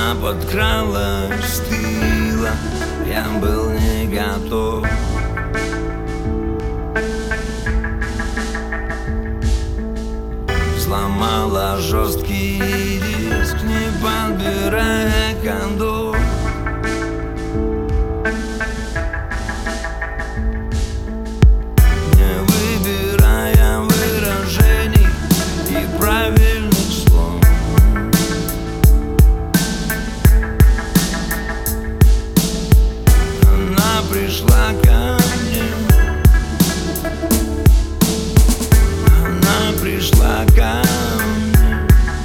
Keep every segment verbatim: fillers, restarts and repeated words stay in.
Она подкралась с тыла, я был не готов. Сломала жесткий диск, не подбирая кондов. Не выбирая выражений и правильных слов. Она пришла ко мне, она пришла ко мне,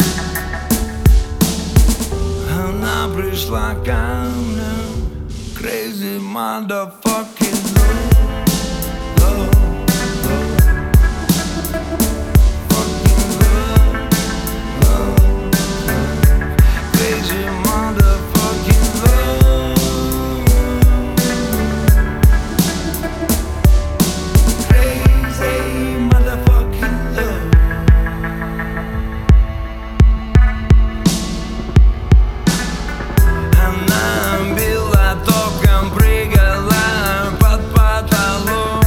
она пришла ко мне. Crazy motherfucking love, love, love. Fucking love, love, love. Crazy motherfucking love. Crazy motherfucking love. Она била током, прыгала под потолок.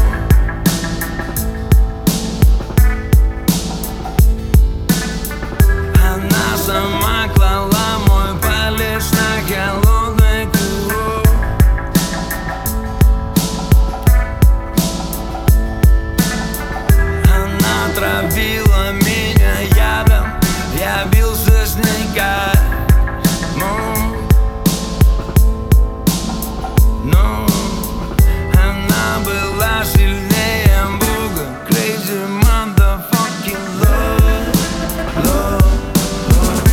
Она сама клала мой палец на холодный курок. Она травила меня ядом, я бился с ней как мог. Но она была сильнее Бога. Crazy motherfucking love, love, love.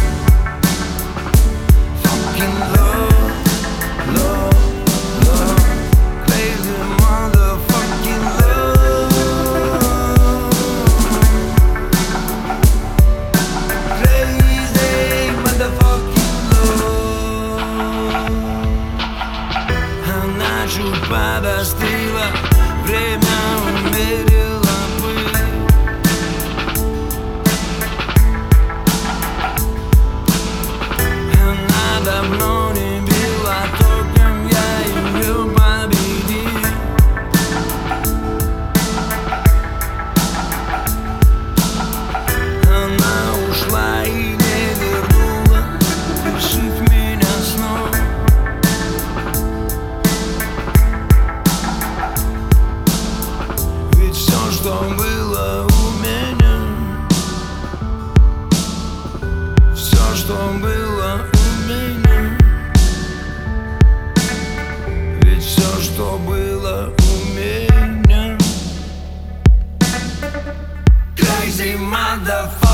Fucking love, love, love. Crazy motherfucking love. Crazy motherfucking love. Она чуть подостыла, время умерило пыль. Она давно не била током, я ее победил. Она ушла и не вернула, лишив меня снова. Ведь все, что было у меня, все, что было у меня, ведь все, что было у меня. Crazy motherfucker.